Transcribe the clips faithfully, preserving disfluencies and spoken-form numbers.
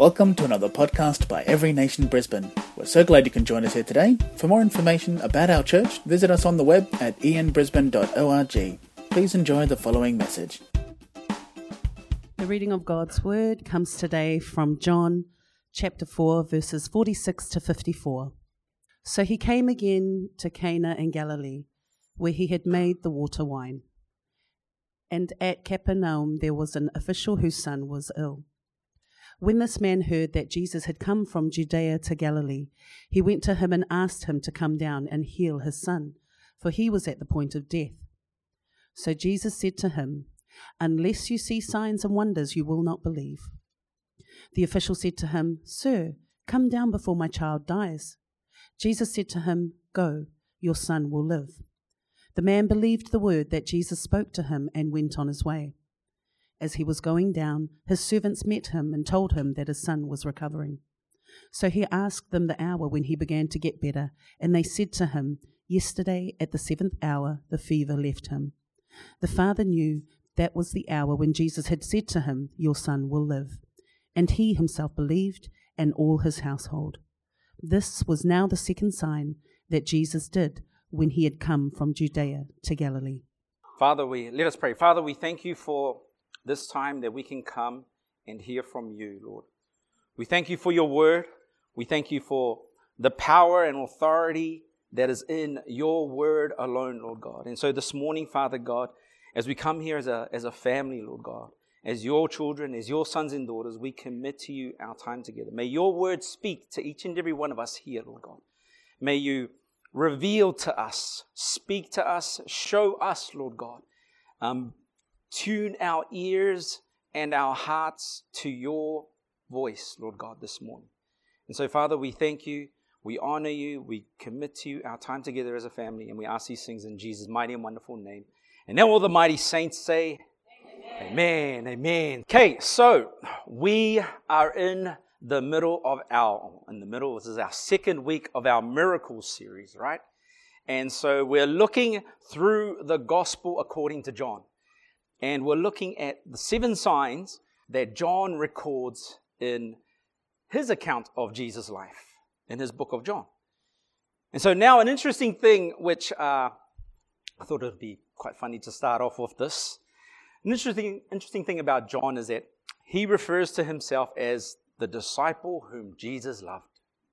Welcome to another podcast by Every Nation Brisbane. We're so glad you can join us here today. For more information about our church, visit us on the web at e n brisbane dot org. Please enjoy the following message. The reading of God's Word comes today from John chapter four, verses forty-six to fifty-four. So he came again to Cana in Galilee, where he had made the water wine. And at Capernaum there was an official whose son was ill. When this man heard that Jesus had come from Judea to Galilee, he went to him and asked him to come down and heal his son, for he was at the point of death. So Jesus said to him, "Unless you see signs and wonders, you will not believe." The official said to him, "Sir, come down before my child dies." Jesus said to him, "Go, your son will live." The man believed the word that Jesus spoke to him and went on his way. As he was going down, his servants met him and told him that his son was recovering. So he asked them the hour when he began to get better, and they said to him, "Yesterday at the seventh hour the fever left him." The father knew that was the hour when Jesus had said to him, "Your son will live." And he himself believed, and all his household. This was now the second sign that Jesus did when he had come from Judea to Galilee. Father, we let us pray. Father, we thank you for this time that we can come and hear from you, Lord. We thank you for your word. We thank you for the power and authority that is in your word alone, Lord God. And so this morning, Father God, as we come here as a, as a family, Lord God, as your children, as your sons and daughters, we commit to you our time together. May your word speak to each and every one of us here, Lord God. May you reveal to us, speak to us, show us, Lord God. Um, Tune our ears and our hearts to your voice, Lord God, this morning. And so, Father, we thank you, we honor you, we commit to you our time together as a family, and we ask these things in Jesus' mighty and wonderful name. And now all the mighty saints say, Amen, amen. amen. Okay, so we are in the middle of our, in the middle, this is our second week of our Miracles series, right? And so we're looking through the Gospel according to John. And we're looking at the seven signs that John records in his account of Jesus' life, in his book of John. And so now an interesting thing, which uh, I thought it would be quite funny to start off with this. An interesting, interesting thing about John is that he refers to himself as the disciple whom Jesus loved.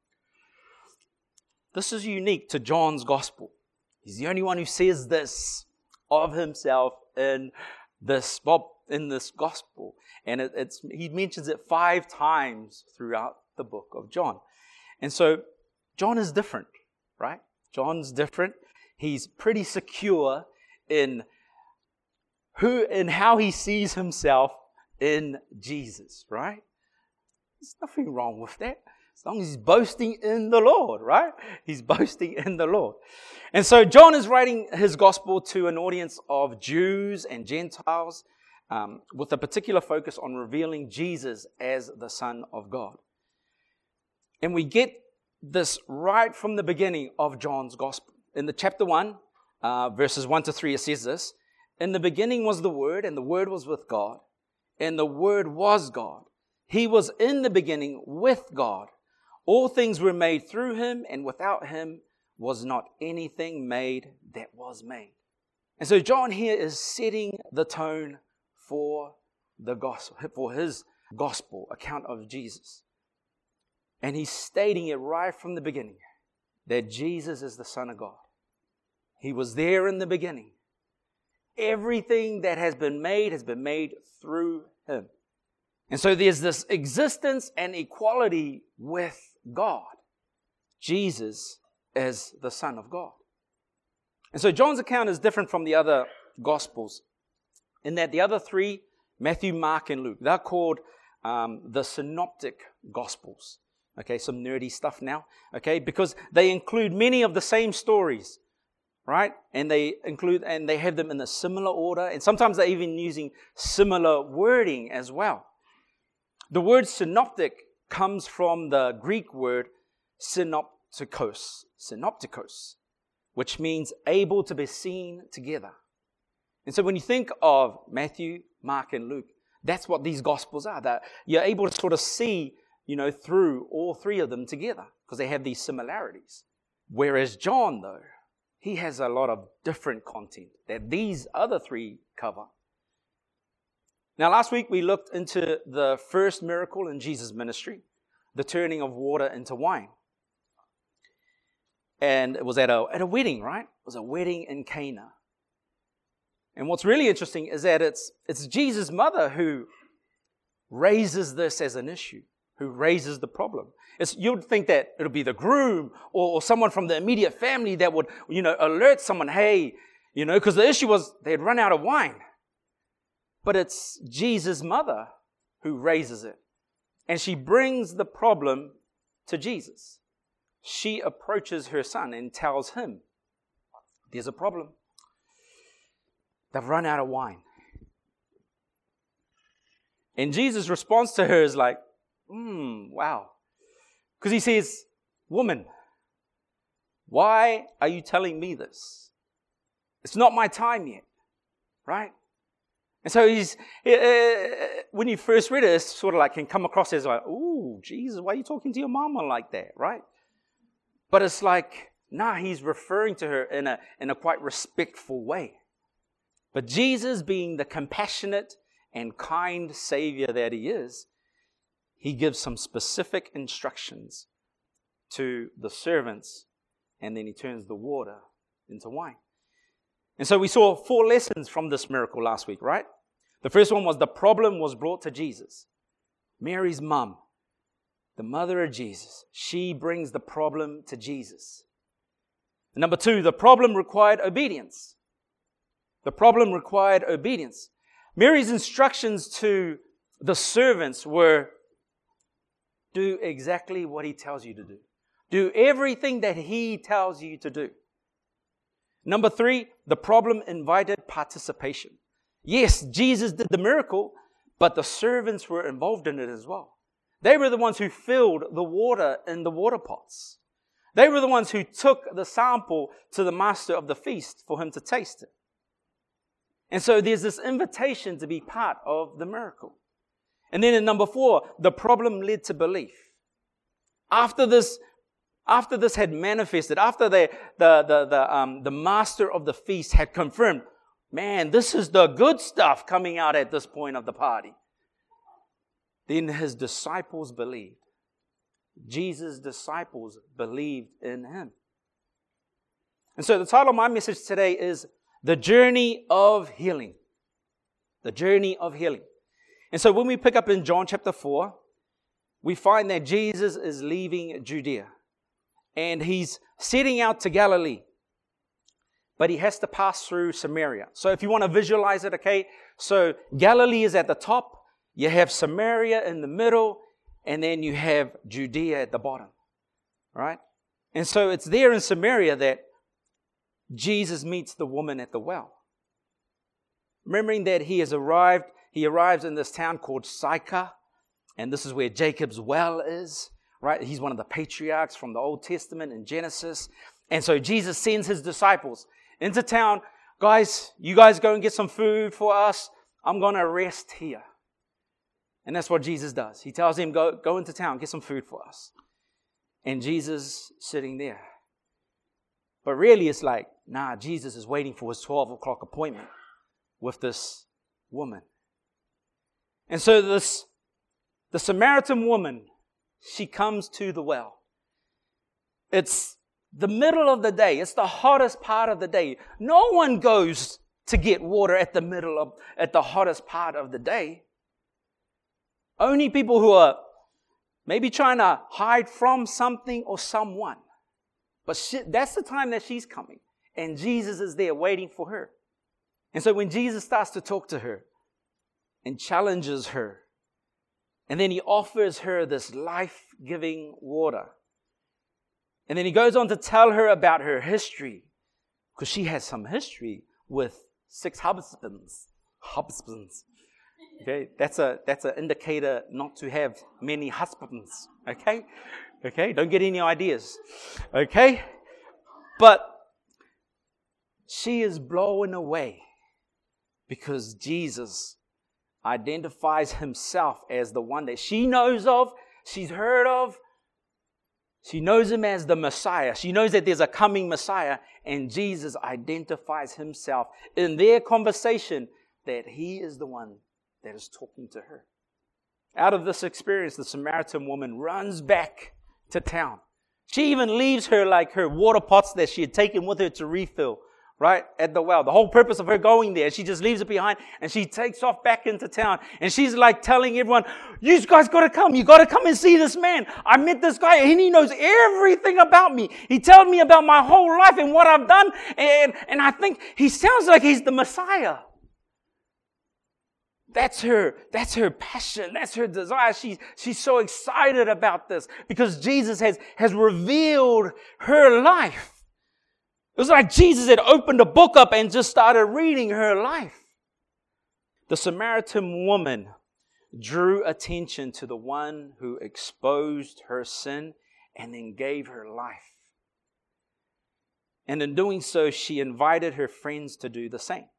This is unique to John's gospel. He's the only one who says this of himself in this well, in this gospel, and it, it's he mentions it five times throughout the book of John. And so John is different, right? John's different. He's pretty secure in who and how he sees himself in Jesus, right? There's nothing wrong with that. As long as he's boasting in the Lord, right? He's boasting in the Lord. And so John is writing his gospel to an audience of Jews and Gentiles um, with a particular focus on revealing Jesus as the Son of God. And we get this right from the beginning of John's gospel. In the chapter one, uh, verses one to three, it says this, "In the beginning was the Word, and the Word was with God, and the Word was God. He was in the beginning with God. All things were made through him, and without him was not anything made that was made." And so John here is setting the tone for the gospel, for his gospel account of Jesus. And he's stating it right from the beginning that Jesus is the Son of God. He was there in the beginning. Everything that has been made has been made through him. And so there's this existence and equality with God. Jesus is the Son of God. And so John's account is different from the other Gospels in that the other three, Matthew, Mark, and Luke, they're called um, the Synoptic Gospels. Okay, some nerdy stuff now. Okay, because they include many of the same stories, right? And they include, and they have them in a similar order. And sometimes they're even using similar wording as well. The word synoptic comes from the Greek word synoptikos, synoptikos, which means able to be seen together. And so when you think of Matthew, Mark, and Luke, that's what these Gospels are. That you're able to sort of see you know, through all three of them together because they have these similarities. Whereas John, though, he has a lot of different content that these other three cover. Now, last week we looked into the first miracle in Jesus' ministry, the turning of water into wine. And it was at a, at a wedding, right? It was a wedding in Cana. And what's really interesting is that it's, it's Jesus' mother who raises this as an issue, who raises the problem. It's, you'd think that it'll be the groom or, or someone from the immediate family that would, you know, alert someone, hey, you know, because the issue was they'd run out of wine. But it's Jesus' mother who raises it. And she brings the problem to Jesus. She approaches her son and tells him, there's a problem. They've run out of wine. And Jesus' response to her is like, hmm, wow. Because he says, woman, why are you telling me this? It's not my time yet, right? And so he's, uh, when you first read it, it's sort of like can come across as like, ooh, Jesus, why are you talking to your mama like that, right? But it's like, nah, he's referring to her in a, in a quite respectful way. But Jesus, being the compassionate and kind Savior that he is, he gives some specific instructions to the servants, and then he turns the water into wine. And so we saw four lessons from this miracle last week, right? The first one was the problem was brought to Jesus. Mary's mum, the mother of Jesus, she brings the problem to Jesus. Number two, the problem required obedience. The problem required obedience. Mary's instructions to the servants were, do exactly what he tells you to do. Do everything that he tells you to do. Number three, the problem invited participation. Yes, Jesus did the miracle, but the servants were involved in it as well. They were the ones who filled the water in the water pots. They were the ones who took the sample to the master of the feast for him to taste it. And so there's this invitation to be part of the miracle. And then in number four, the problem led to belief. After this, after this had manifested, after the, the, the, the, um, the master of the feast had confirmed, man, this is the good stuff coming out at this point of the party. Then his disciples believed. Jesus' disciples believed in him. And so the title of my message today is The Journey of Healing. The Journey of Healing. And so when we pick up in John chapter four, we find that Jesus is leaving Judea. And he's setting out to Galilee. But he has to pass through Samaria. So if you want to visualize it, okay? So Galilee is at the top. You have Samaria in the middle. And then you have Judea at the bottom. All right? And so it's there in Samaria that Jesus meets the woman at the well. Remembering that he has arrived, he arrives in this town called Sychar. And this is where Jacob's well is. Right? He's one of the patriarchs from the Old Testament in Genesis. And so Jesus sends his disciples into town. Guys, you guys go and get some food for us. I'm going to rest here. And that's what Jesus does. He tells him, go, go into town, get some food for us. And Jesus sitting there. But really it's like, nah, Jesus is waiting for his twelve o'clock appointment with this woman. And so this, the Samaritan woman, she comes to the well. It's the middle of the day. It's the hottest part of the day. No one goes to get water at the middle of, at the hottest part of the day. Only people who are maybe trying to hide from something or someone. But she, that's the time that she's coming. And Jesus is there waiting for her. And so when Jesus starts to talk to her and challenges her, and then he offers her this life-giving water. And then he goes on to tell her about her history. Because she has some history with six husbands. Husbands. Okay, that's a that's an indicator not to have many husbands. Okay? Okay, don't get any ideas. Okay? But she is blown away because Jesus identifies himself as the one that she knows of. she's heard of. She knows him as the Messiah. She knows that there's a coming Messiah, and Jesus identifies himself in their conversation that he is the one that is talking to her. Out of this experience, the Samaritan woman runs back to town. She even leaves her like her water pots that she had taken with her to refill, right, at the well. The whole purpose of her going there, she just leaves it behind and she takes off back into town. And she's like telling everyone, you guys got to come. You got to come and see this man. I met this guy and he knows everything about me. He told me about my whole life and what I've done. And, and I think he sounds like he's the Messiah. That's her, that's her passion. That's her desire. She, she's so excited about this because Jesus has, has revealed her life. It was like Jesus had opened a book up and just started reading her life. The Samaritan woman drew attention to the one who exposed her sin and then gave her life. And in doing so, she invited her friends to do the same.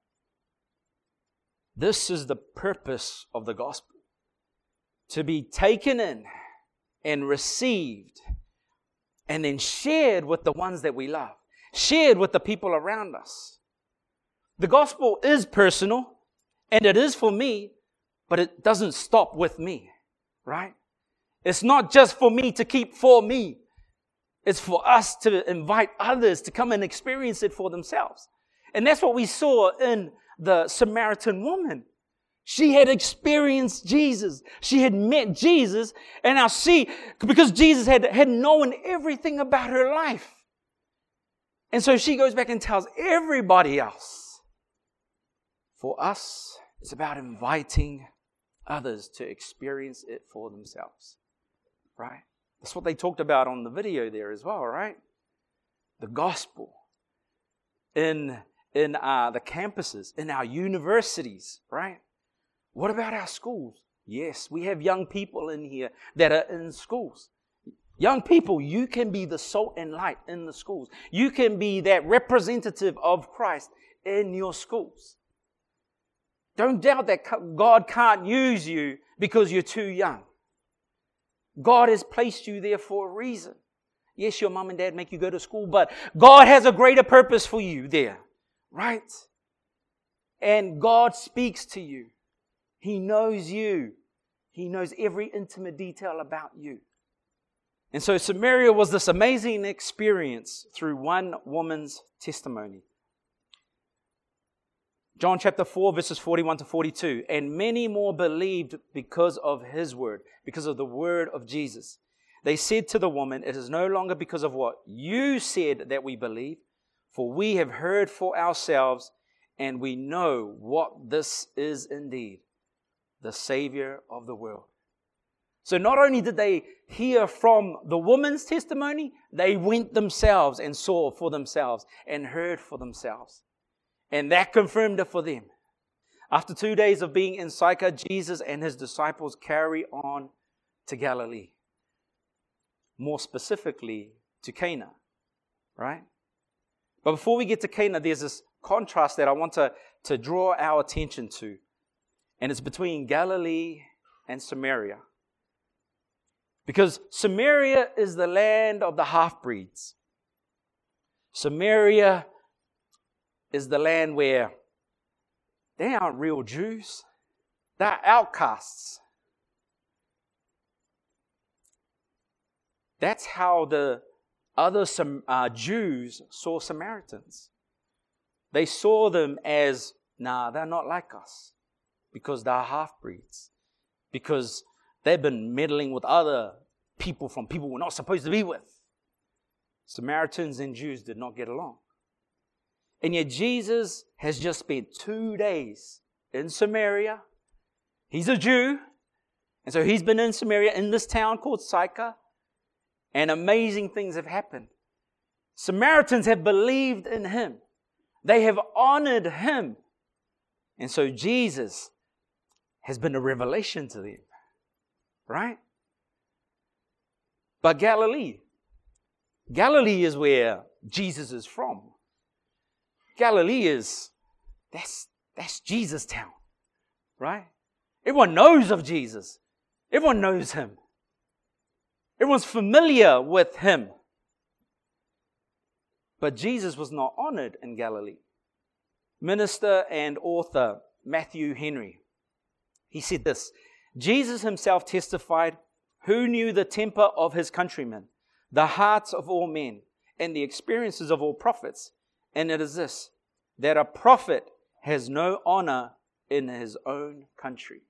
This is the purpose of the gospel. To be taken in and received and then shared with the ones that we love. Shared with the people around us. The gospel is personal and it is for me, but it doesn't stop with me, right? It's not just for me to keep for me. It's for us to invite others to come and experience it for themselves. And that's what we saw in the Samaritan woman. She had experienced Jesus. She had met Jesus. And now she, because Jesus had, had known everything about her life. And so she goes back and tells everybody else. For us, it's about inviting others to experience it for themselves. Right? That's what they talked about on the video there as well, right? The gospel. In in uh, the campuses, in our universities, right? What about our schools? Yes, we have young people in here that are in schools. Young people, you can be the salt and light in the schools. You can be that representative of Christ in your schools. Don't doubt that God can't use you because you're too young. God has placed you there for a reason. Yes, your mom and dad make you go to school, but God has a greater purpose for you there. Right? And God speaks to you. He knows you. He knows every intimate detail about you. And so Samaria was this amazing experience through one woman's testimony. John chapter four, verses forty-one to forty-two. And many more believed because of his word, because of the word of Jesus. They said to the woman, it is no longer because of what you said that we believe, for we have heard for ourselves, and we know what this is indeed, the Savior of the world. So not only did they hear from the woman's testimony, they went themselves and saw for themselves and heard for themselves. And that confirmed it for them. After two days of being in Sychar, Jesus and his disciples carry on to Galilee. More specifically, to Cana, right? But before we get to Cana, there's this contrast that I want to, to draw our attention to. And it's between Galilee and Samaria. Because Samaria is the land of the half-breeds. Samaria is the land where they aren't real Jews. They're outcasts. That's how the other some uh, Jews saw Samaritans. They saw them as, nah, they're not like us. Because they're half-breeds. Because they've been meddling with other people from people we're not supposed to be with. Samaritans and Jews did not get along. And yet Jesus has just spent two days in Samaria. He's a Jew. And so he's been in Samaria, in this town called Sychar. And amazing things have happened. Samaritans have believed in him. They have honored him. And so Jesus has been a revelation to them. Right? But Galilee. Galilee is where Jesus is from. Galilee is, that's, that's Jesus' town. Right? Everyone knows of Jesus. Everyone knows him. Everyone's familiar with him. But Jesus was not honored in Galilee. Minister and author Matthew Henry, he said this: Jesus himself testified, "Who knew the temper of his countrymen, the hearts of all men, and the experiences of all prophets? And it is this, that a prophet has no honor in his own country."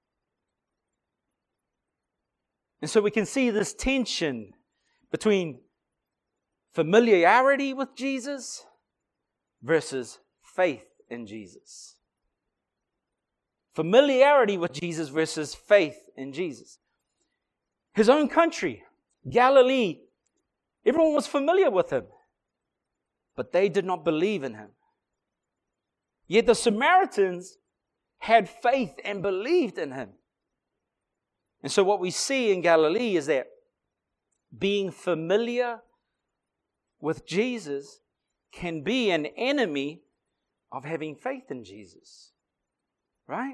And so we can see this tension between familiarity with Jesus versus faith in Jesus. Familiarity with Jesus versus faith in Jesus. His own country, Galilee, everyone was familiar with him, but they did not believe in him. Yet the Samaritans had faith and believed in him. And so what we see in Galilee is that being familiar with Jesus can be an enemy of having faith in Jesus. Right?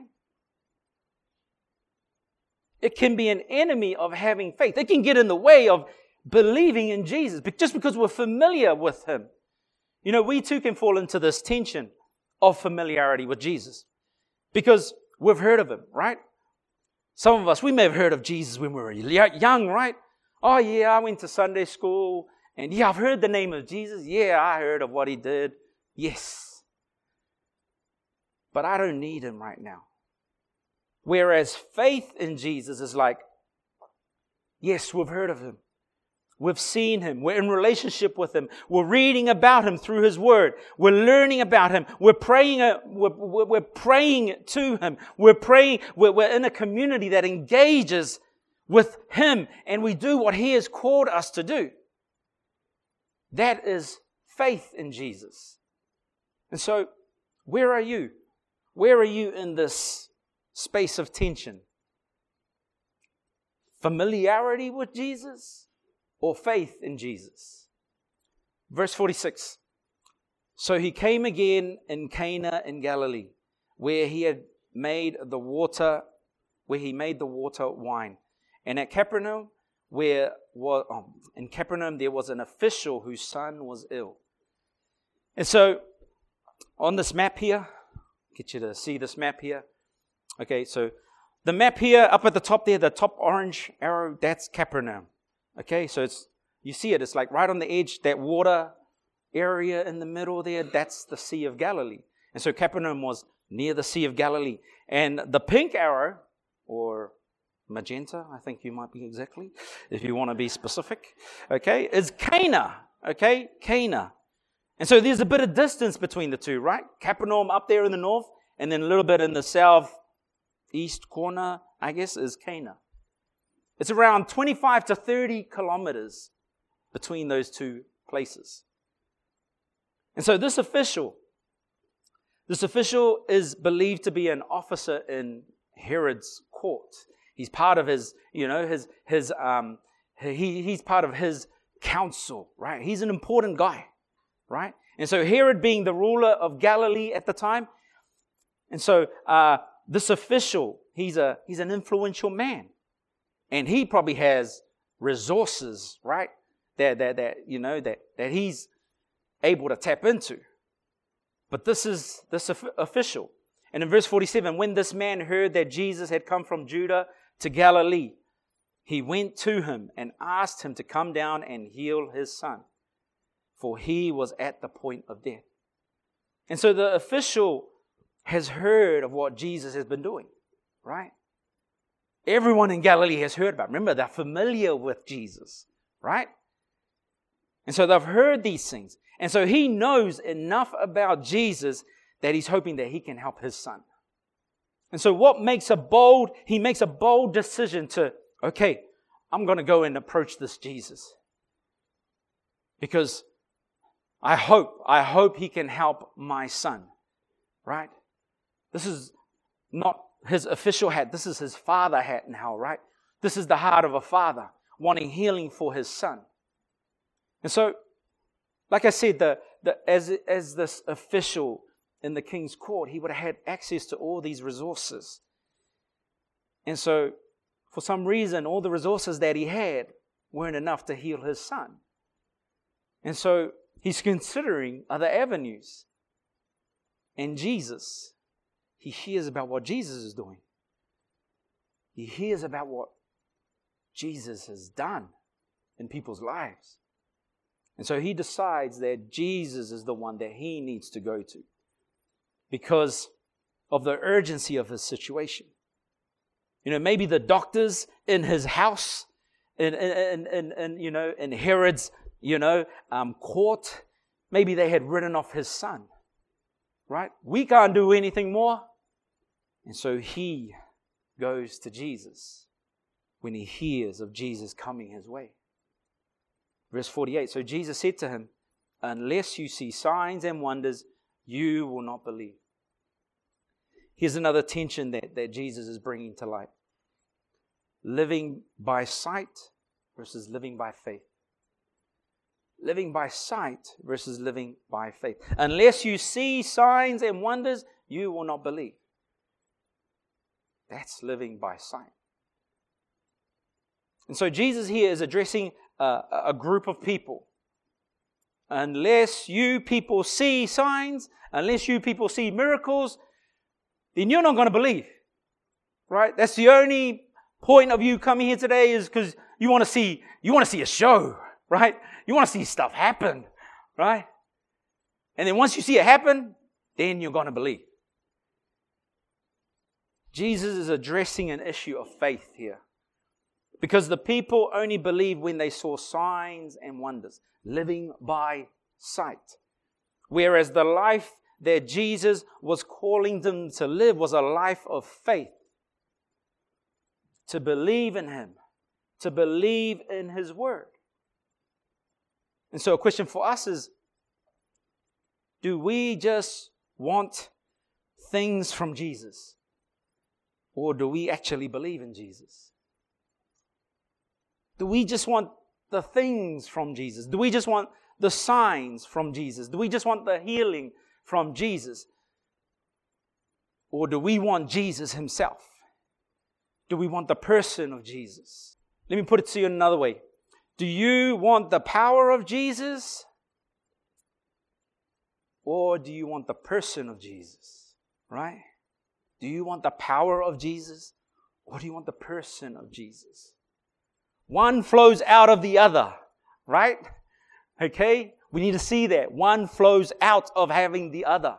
It can be an enemy of having faith. It can get in the way of believing in Jesus, but just because we're familiar with him. You know, we too can fall into this tension of familiarity with Jesus because we've heard of him, right? Some of us, we may have heard of Jesus when we were young, right? Oh yeah, I went to Sunday school and yeah, I've heard the name of Jesus. Yeah, I heard of what he did. Yes. But I don't need him right now. Whereas faith in Jesus is like, yes, we've heard of him. We've seen him. We're in relationship with him. We're reading about him through his word. We're learning about him. We're praying, uh, we're, we're, we're praying to him. We're praying. We're, we're in a community that engages with him, and we do what he has called us to do. That is faith in Jesus. And so, where are you? Where are you in this space of tension? Familiarity with Jesus or faith in Jesus? Verse forty-six. So he came again in Cana in Galilee, where he had made the water, where he made the water wine. And at Capernaum, where was um, in Capernaum there was an official whose son was ill. And so on this map here, get you to see this map here. Okay, so the map here up at the top there, the top orange arrow, that's Capernaum. Okay, so it's you see it, it's like right on the edge, that water area in the middle there, that's the Sea of Galilee. And so Capernaum was near the Sea of Galilee. And the pink arrow, or magenta, I think you might be exactly, if you want to be specific, okay, is Cana, okay, Cana. And so there's a bit of distance between the two, right? Capernaum up there in the north, and then a little bit in the southeast corner, I guess, is Cana. It's around twenty-five to thirty kilometers between those two places. And so this official, this official is believed to be an officer in Herod's court. He's part of his, you know, his, his, um, he, he's part of his council, right? He's an important guy, right? And so Herod being the ruler of Galilee at the time, and so uh, this official, he's a he's an influential man, and he probably has resources, right? That that that you know that that he's able to tap into. But this is this official, and in verse forty-seven, when this man heard that Jesus had come from Judah to Galilee, he went to him and asked him to come down and heal his son, for he was at the point of death. And so the official has heard of what Jesus has been doing, right? Everyone in Galilee has heard about it. Remember, they're familiar with Jesus, right? And so they've heard these things. And so he knows enough about Jesus that he's hoping that he can help his son. And so what makes a bold, he makes a bold decision to, okay, I'm going to go and approach this Jesus. Because I hope, I hope he can help my son, right? This is not his official hat. This is his father hat now, right? This is the heart of a father wanting healing for his son. And so, like I said, the, the, as, as this official in the king's court, he would have had access to all these resources. And so, for some reason, all the resources that he had weren't enough to heal his son. And so he's considering other avenues. And Jesus, he hears about what Jesus is doing. He hears about what Jesus has done in people's lives. And so he decides that Jesus is the one that he needs to go to because of the urgency of his situation. You know, maybe the doctors in his house, in, in, in, in you know, in Herod's, you know, um, court, maybe they had written off his son, right? We can't do anything more. And so he goes to Jesus when he hears of Jesus coming his way. Verse forty-eight, so Jesus said to him, unless you see signs and wonders, you will not believe. Here's another tension that, that Jesus is bringing to light. Living by sight versus living by faith. Living by sight versus living by faith. Unless you see signs and wonders, you will not believe. That's living by sight. And so Jesus here is addressing a, a group of people. Unless you people see signs, unless you people see miracles, then you're not going to believe. Right? That's the only point of you coming here today is because you want to see, you want to see a show, right? You want to see stuff happen, right? And then once you see it happen, then you're going to believe. Jesus is addressing an issue of faith here. Because the people only believed when they saw signs and wonders, living by sight. Whereas the life that Jesus was calling them to live was a life of faith. To believe in Him, to believe in His Word. And so a question for us is, do we just want things from Jesus? Or do we actually believe in Jesus? Do we just want the things from Jesus? Do we just want the signs from Jesus? Do we just want the healing from Jesus? Or do we want Jesus Himself? Do we want the person of Jesus? Let me put it to you another way. Do you want the power of Jesus? Or do you want the person of Jesus? Right? Do you want the power of Jesus? Or do you want the person of Jesus? One flows out of the other, right? Okay? We need to see that. One flows out of having the other.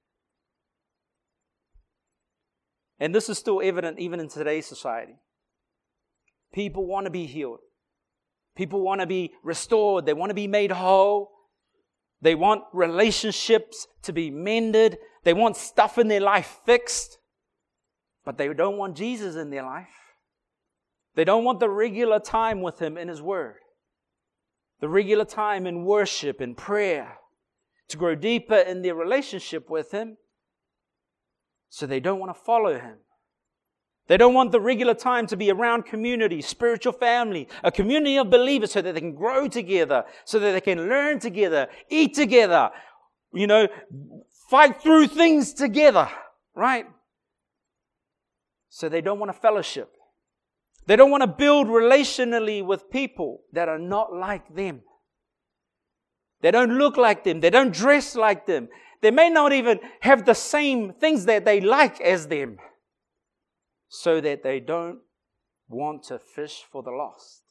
And this is still evident even in today's society. People want to be healed. People want to be restored. They want to be made whole. They want relationships to be mended. They want stuff in their life fixed. But they don't want Jesus in their life. They don't want the regular time with Him in His Word. The regular time in worship and prayer. To grow deeper in their relationship with Him. So they don't want to follow Him. They don't want the regular time to be around community, spiritual family, a community of believers so that they can grow together, so that they can learn together, eat together, you know, fight through things together, right? So they don't want to fellowship. They don't want to build relationally with people that are not like them. They don't look like them. They don't dress like them. They may not even have the same things that they like as them. So that they don't want to fish for the lost.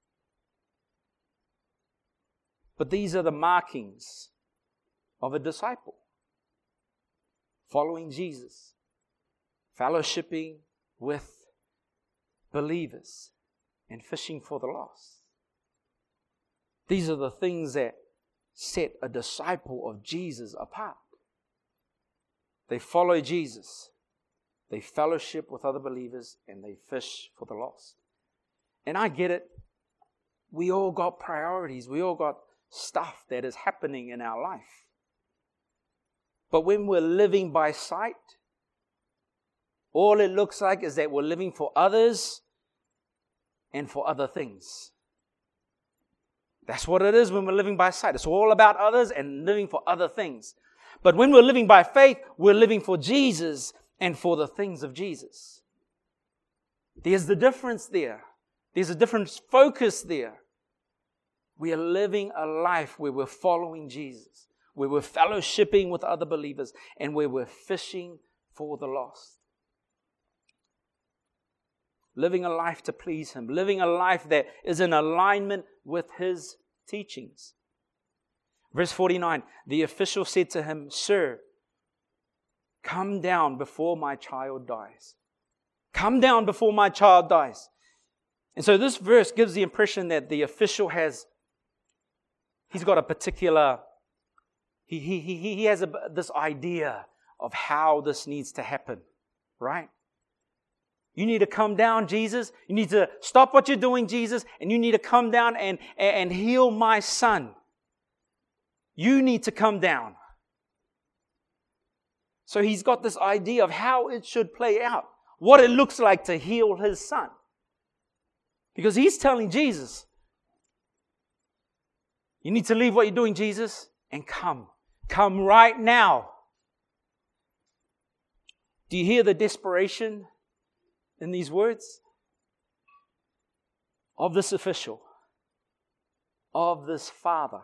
But these are the markings of a disciple. Following Jesus. Fellowshipping with believers. And fishing for the lost. These are the things that set a disciple of Jesus apart. They follow Jesus. They fellowship with other believers and they fish for the lost. And I get it. We all got priorities. We all got stuff that is happening in our life. But when we're living by sight, all it looks like is that we're living for others and for other things. That's what it is when we're living by sight. It's all about others and living for other things. But when we're living by faith, we're living for Jesus and for the things of Jesus. There's the difference there. There's a different focus there. We are living a life where we're following Jesus, where we're fellowshipping with other believers, and where we're fishing for the lost. Living a life to please Him. Living a life that is in alignment with His teachings. Verse forty-nine, the official said to him, "Sir, come down before my child dies." Come down before my child dies. And so this verse gives the impression that the official has, he's got a particular, he, he, he, he has a, this idea of how this needs to happen, right? You need to come down, Jesus. You need to stop what you're doing, Jesus, and you need to come down and, and heal my son. You need to come down. So he's got this idea of how it should play out, what it looks like to heal his son. Because he's telling Jesus, you need to leave what you're doing, Jesus, and come. Come right now. Do you hear the desperation in these words? Of this official, of this father.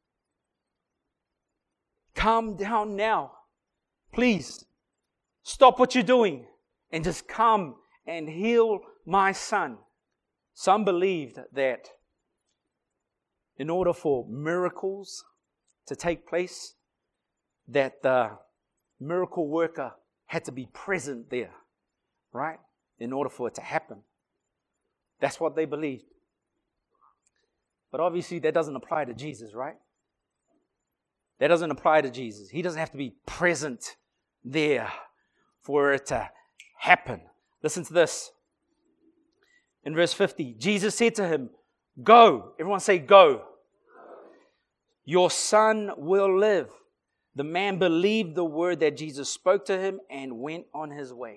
Come down now. Please, stop what you're doing and just come and heal my son. Some believed that in order for miracles to take place, that the miracle worker had to be present there, right? In order for it to happen. That's what they believed. But obviously that doesn't apply to Jesus, right? That doesn't apply to Jesus. He doesn't have to be present there for it to happen. Listen to this. In verse fifty, Jesus said to him, "Go." Everyone say, "Go." "Your son will live." The man believed the word that Jesus spoke to him and went on his way.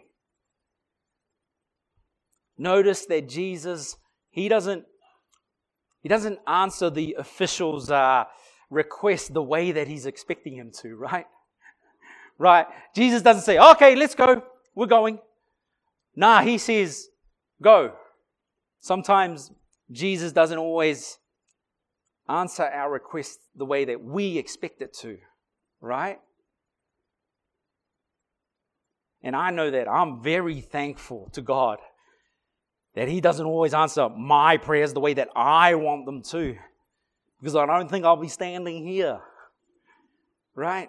Notice that Jesus, he doesn't, he doesn't answer the official's uh, request the way that he's expecting him to, right? Right? Jesus doesn't say, "Okay, let's go. We're going." Nah, he says, "Go." Sometimes Jesus doesn't always answer our request the way that we expect it to, right? And I know that I'm very thankful to God that He doesn't always answer my prayers the way that I want them to, because I don't think I'll be standing here, right?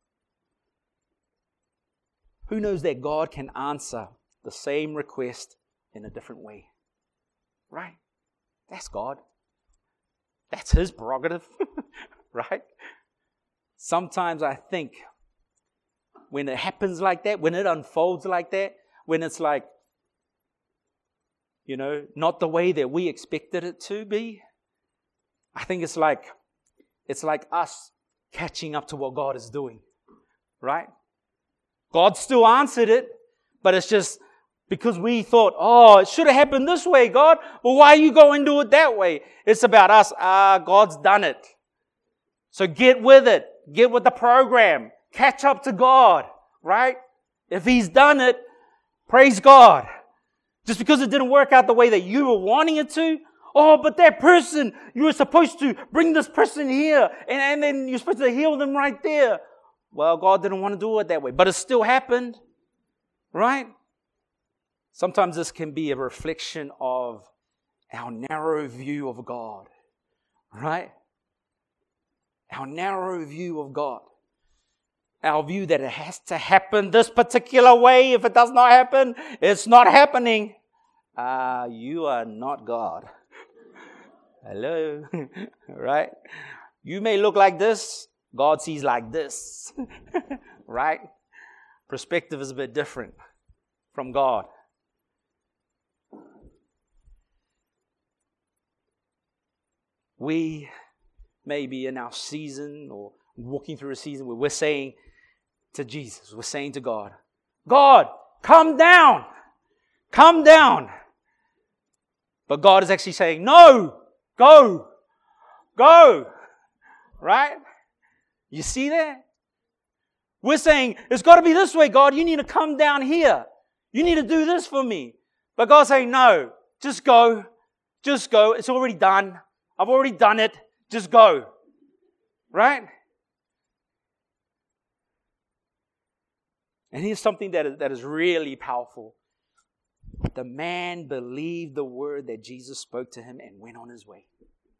Who knows that God can answer the same request in a different way? Right? That's God. That's His prerogative, right? Sometimes I think when it happens like that, when it unfolds like that, when it's like, you know, not the way that we expected it to be, I think it's like, it's like us catching up to what God is doing, right? God still answered it, but it's just because we thought, oh, it should have happened this way, God. Well, why you go and do it that way? It's about us. Ah, God's done it. So get with it. Get with the program. Catch up to God, right? If He's done it, praise God. Just because it didn't work out the way that you were wanting it to, oh, but that person, you were supposed to bring this person here, and, and then you're supposed to heal them right there. Well, God didn't want to do it that way, but it still happened, right? Sometimes this can be a reflection of our narrow view of God, right? Our narrow view of God. Our view that it has to happen this particular way. If it does not happen, it's not happening. Ah, uh, you are not God. Hello, right? You may look like this. God sees like this, right? Perspective is a bit different from God. We may be in our season or walking through a season where we're saying to Jesus, we're saying to God, God, come down, come down. But God is actually saying, no, go, go, right? You see that? We're saying, it's got to be this way, God. You need to come down here. You need to do this for me. But God's saying, no, just go, just go. It's already done. I've already done it. Just go. Right? And here's something that is, that is really powerful. The man believed the word that Jesus spoke to him and went on his way.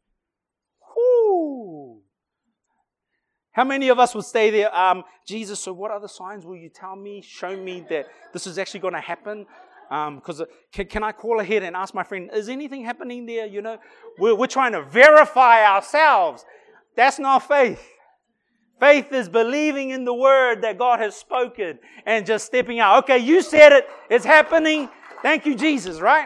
Whoo! How many of us would stay there? Um, Jesus, so what other signs will you tell me? Show me that this is actually going to happen. Because um, can, can I call ahead and ask my friend, is anything happening there? You know, we're, we're trying to verify ourselves. That's not faith. Faith is believing in the word that God has spoken and just stepping out. Okay, you said it. It's happening. Thank you, Jesus, right?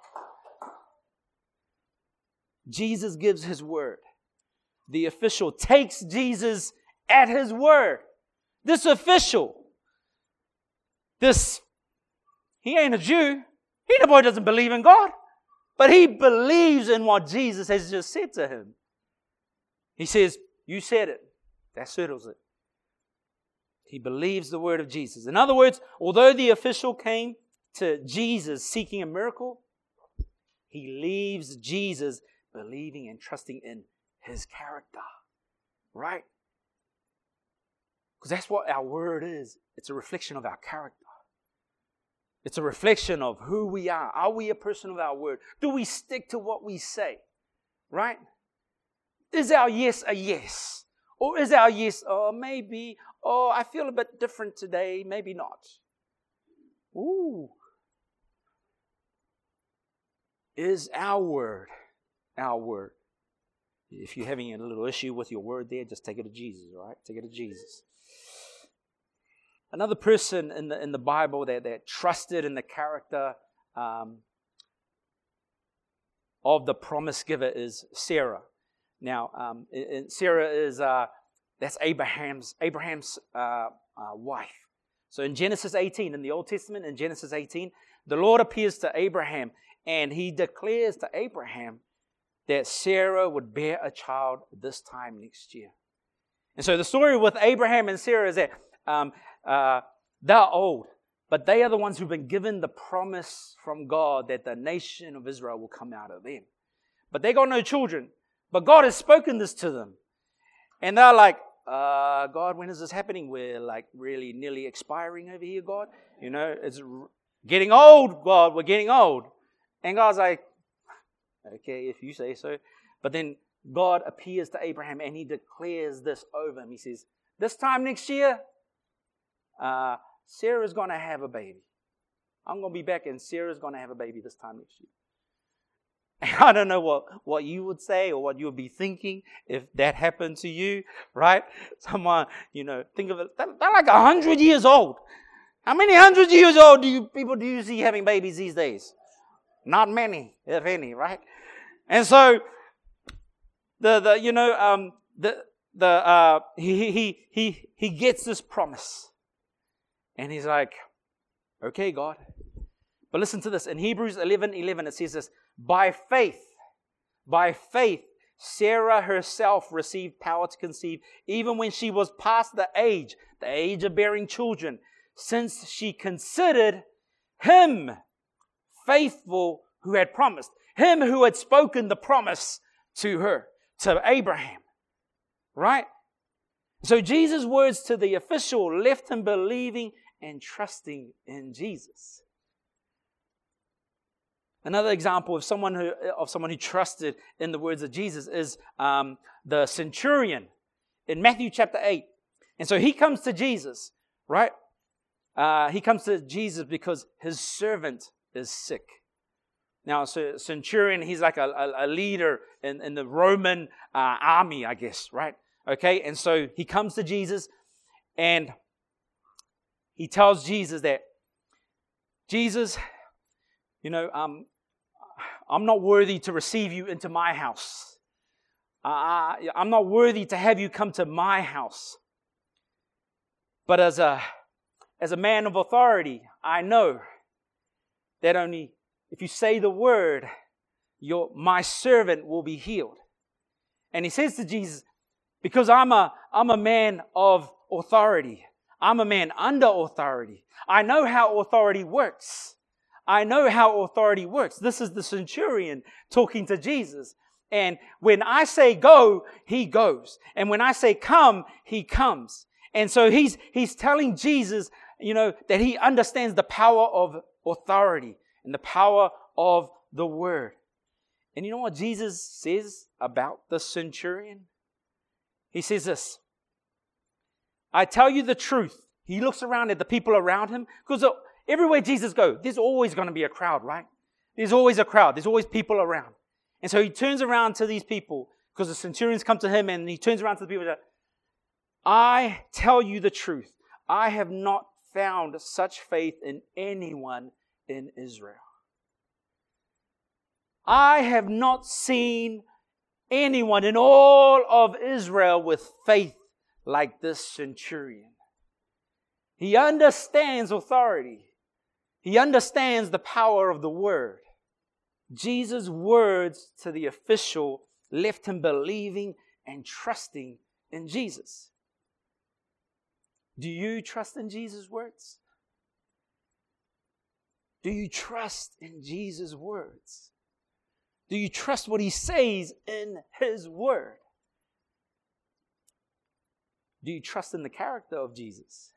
Jesus gives his word. The official takes Jesus at his word. This official, this, he ain't a Jew. He the boy doesn't believe in God. But he believes in what Jesus has just said to him. He says, you said it. That settles it. He believes the word of Jesus. In other words, although the official came to Jesus seeking a miracle, he leaves Jesus believing and trusting in his character. Right? Because that's what our word is. It's a reflection of our character. It's a reflection of who we are. Are we a person of our word? Do we stick to what we say? Right? Is our yes a yes? Or is our yes, oh, maybe, oh, I feel a bit different today, maybe not. Ooh. Is our word our word? If you're having a little issue with your word there, just take it to Jesus, all right? Take it to Jesus. Another person in the in the Bible that, that trusted in the character um, of the promise giver is Sarah. Now, um, Sarah is uh, that's Abraham's Abraham's uh, uh, wife. So in Genesis eighteen, in the Old Testament, in Genesis eighteen, the Lord appears to Abraham and he declares to Abraham that Sarah would bear a child this time next year. And so the story with Abraham and Sarah is that um, uh, they're old, but they are the ones who've been given the promise from God that the nation of Israel will come out of them. But they got no children. But God has spoken this to them. And they're like, uh, God, when is this happening? We're like really nearly expiring over here, God. You know, it's getting old, God, we're getting old. And God's like, okay, if you say so. But then God appears to Abraham and he declares this over him. He says, this time next year, uh, Sarah's going to have a baby. I'm going to be back and Sarah's going to have a baby this time next year. I don't know what, what you would say or what you would be thinking if that happened to you, right? Someone, you know, think of it, they're, they're like a hundred years old. How many hundred years old do you people do you see having babies these days? Not many, if any, right? And so, the the you know um the the uh he he he he gets this promise, and he's like, okay, God. But listen to this. In Hebrews eleven eleven, it says this, by faith, by faith, Sarah herself received power to conceive, even when she was past the age, the age of bearing children, since she considered him faithful who had promised, him who had spoken the promise to her, to Abraham. Right? So Jesus' words to the official left him believing and trusting in Jesus. Another example of someone who of someone who trusted in the words of Jesus is um, the centurion in Matthew chapter eight. And so he comes to Jesus, right? Uh, he comes to Jesus because his servant is sick. Now, so centurion, he's like a, a, a leader in, in the Roman uh, army, I guess, right? Okay, and so he comes to Jesus and he tells Jesus that, Jesus, you know, um, I'm not worthy to receive you into my house. Uh, I'm not worthy to have you come to my house. But as a as a man of authority, I know that only if you say the word, your my servant will be healed. And he says to Jesus, because I'm a I'm a man of authority. I'm a man under authority. I know how authority works. I know how authority works. This is the centurion talking to Jesus. And when I say go, he goes. And when I say come, he comes. And so he's he's telling Jesus, you know, that he understands the power of authority and the power of the word. And you know what Jesus says about the centurion? He says this, I tell you the truth. He looks around at the people around him, because everywhere Jesus goes, there's always going to be a crowd, right? There's always a crowd. There's always people around. And so he turns around to these people, because the centurions come to him, and he turns around to the people and says, I tell you the truth. I have not found such faith in anyone in Israel. I have not seen anyone in all of Israel with faith like this centurion. He understands authority. He understands the power of the word. Jesus' words to the official left him believing and trusting in Jesus. Do you trust in Jesus' words? Do you trust in Jesus' words? Do you trust what he says in his word? Do you trust in the character of Jesus?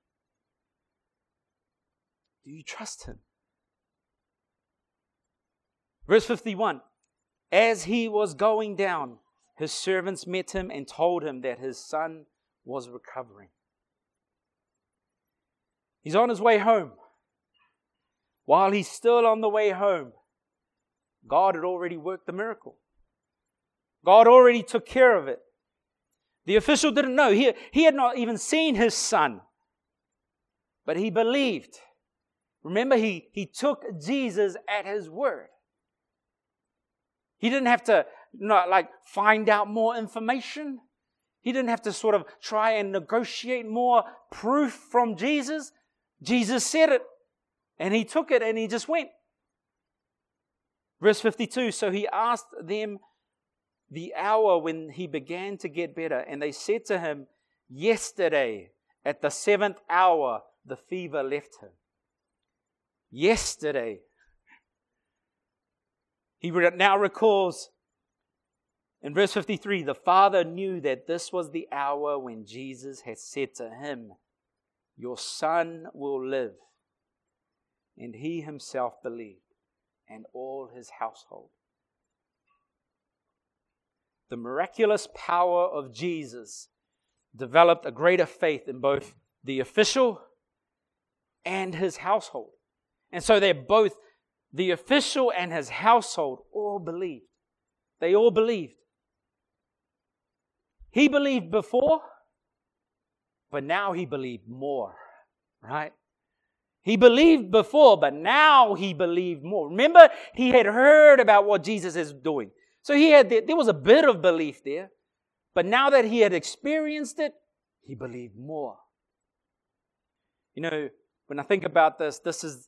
Do you trust him? Verse fifty-one, as he was going down, his servants met him and told him that his son was recovering. He's on his way home. While he's still on the way home, God had already worked the miracle. God already took care of it. The official didn't know. He, he had not even seen his son. But he believed. Remember, he, he took Jesus at his word. He didn't have to not like find out more information. He didn't have to sort of try and negotiate more proof from Jesus. Jesus said it, and he took it, and he just went. Verse fifty-two, so he asked them the hour when he began to get better, and they said to him, yesterday at the seventh hour the fever left him. Yesterday. He now recalls in verse fifty-three, the Father knew that this was the hour when Jesus had said to him, your son will live. And he himself believed, and all his household. The miraculous power of Jesus developed a greater faith in both the official and his household. And so they're both, the official and his household all believed. They all believed. He believed before, but now he believed more, right? He believed before, but now he believed more. Remember, he had heard about what Jesus is doing. So he had, there was a bit of belief there. But now that he had experienced it, he believed more. You know, when I think about this, this is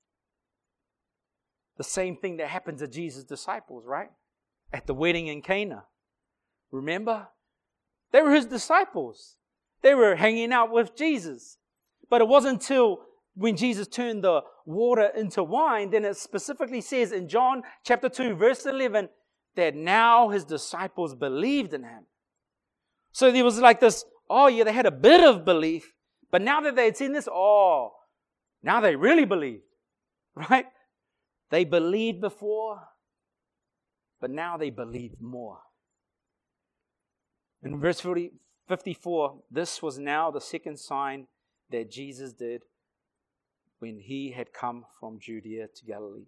the same thing that happened to Jesus' disciples, right? At the wedding in Cana. Remember? They were his disciples. They were hanging out with Jesus. But it wasn't until when Jesus turned the water into wine, then it specifically says in John chapter two, verse eleven, that now his disciples believed in him. So there was like this, oh yeah, they had a bit of belief, but now that they had seen this, oh, now they really believed, right? They believed before, but now they believed more. In verse fifty-four, this was now the second sign that Jesus did when he had come from Judea to Galilee.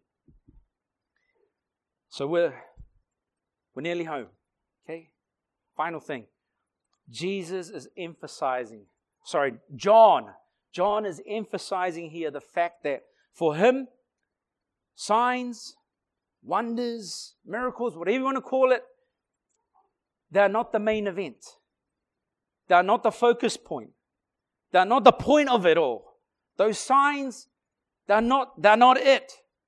So we're, we're nearly home, okay? Final thing. Jesus is emphasizing, sorry, John. John is emphasizing here the fact that for him, signs, wonders, miracles, whatever you want to call it, they're not the main event. They're not the focus point. They're not the point of it all. Those signs, they're not, they're not it.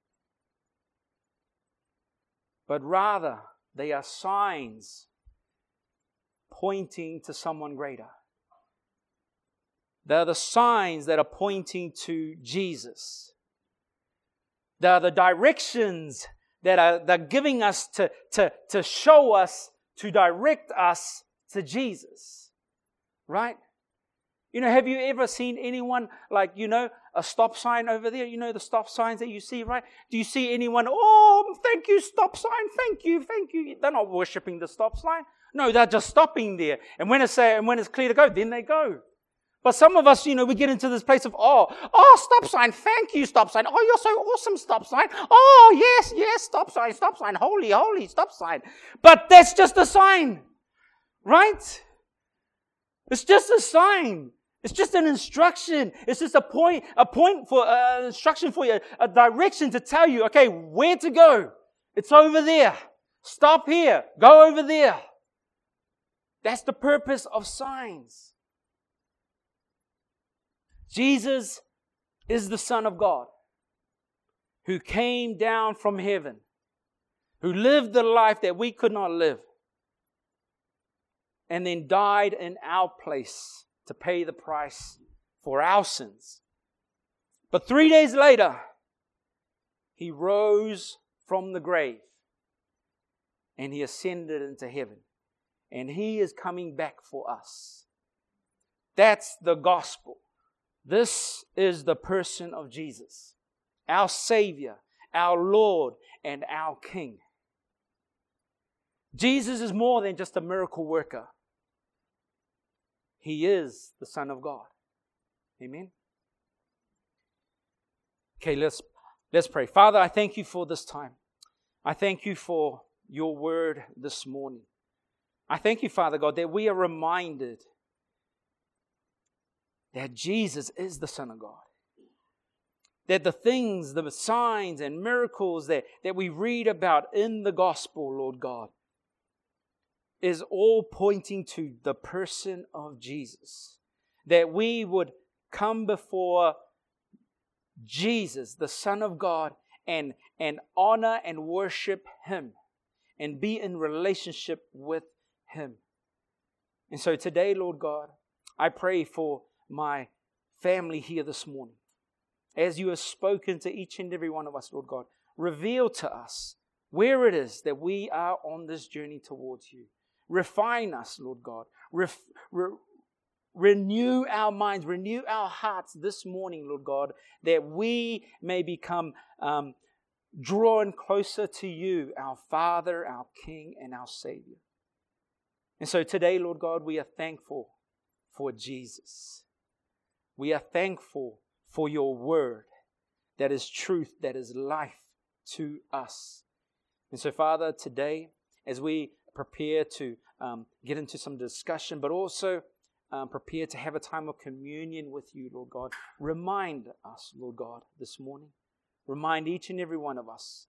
But rather, they are signs pointing to someone greater. They're the signs that are pointing to Jesus. They're the directions that are, that are giving us to, to, to show us, to direct us to Jesus. Right? You know, have you ever seen anyone like, you know, a stop sign over there? You know, the stop signs that you see, right? Do you see anyone, oh, thank you, stop sign, thank you, thank you. They're not worshiping the stop sign. No, they're just stopping there. And when it's, say, and when it's clear to go, then they go. But some of us, you know, we get into this place of, oh, oh, stop sign, thank you, stop sign. Oh, you're so awesome, stop sign. Oh, yes, yes, stop sign, stop sign, holy, holy, stop sign. But that's just a sign, right? It's just a sign. It's just an instruction. It's just a point, a point for uh, instruction for you, a direction to tell you, okay, where to go. It's over there. Stop here. Go over there. That's the purpose of signs. Jesus is the Son of God who came down from heaven, who lived the life that we could not live, and then died in our place to pay the price for our sins. But three days later, He rose from the grave and He ascended into heaven. And He is coming back for us. That's the gospel. This is the person of Jesus, our Savior, our Lord, and our King. Jesus is more than just a miracle worker. He is the Son of God. Amen? Okay, let's, let's pray. Father, I thank You for this time. I thank You for Your word this morning. I thank You, Father God, that we are reminded that Jesus is the Son of God. That the things, the signs and miracles that, that we read about in the gospel, Lord God, is all pointing to the person of Jesus. That we would come before Jesus, the Son of God, and, and honor and worship Him and be in relationship with Him. And so today, Lord God, I pray for my family here this morning. As You have spoken to each and every one of us, Lord God, reveal to us where it is that we are on this journey towards You. Refine us, Lord God. Ref, re, renew our minds, renew our hearts this morning, Lord God, that we may become um, drawn closer to You, our Father, our King, and our Savior. And so today, Lord God, we are thankful for Jesus. We are thankful for Your word that is truth, that is life to us. And so, Father, today, as we prepare to um, get into some discussion, but also um, prepare to have a time of communion with You, Lord God, remind us, Lord God, this morning, remind each and every one of us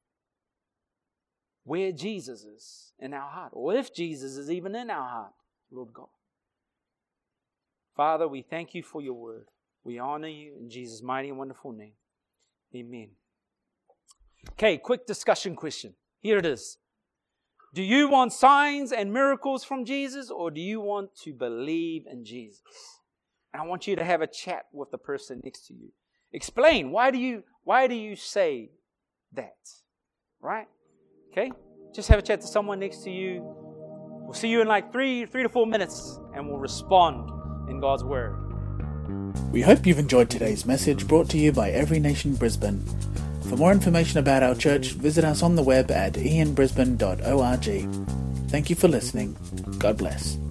where Jesus is in our heart, or if Jesus is even in our heart, Lord God. Father, we thank You for Your word. We honor You in Jesus' mighty and wonderful name. Amen. Okay, quick discussion question. Here it is. Do you want signs and miracles from Jesus, or do you want to believe in Jesus? And I want you to have a chat with the person next to you. Explain, why do you, why do you say that? Right? Okay? Just have a chat to someone next to you. We'll see you in like three, three to four minutes, and we'll respond in God's word. We hope you've enjoyed today's message brought to you by Every Nation Brisbane. For more information about our church, visit us on the web at e n brisbane dot org. Thank you for listening. God bless.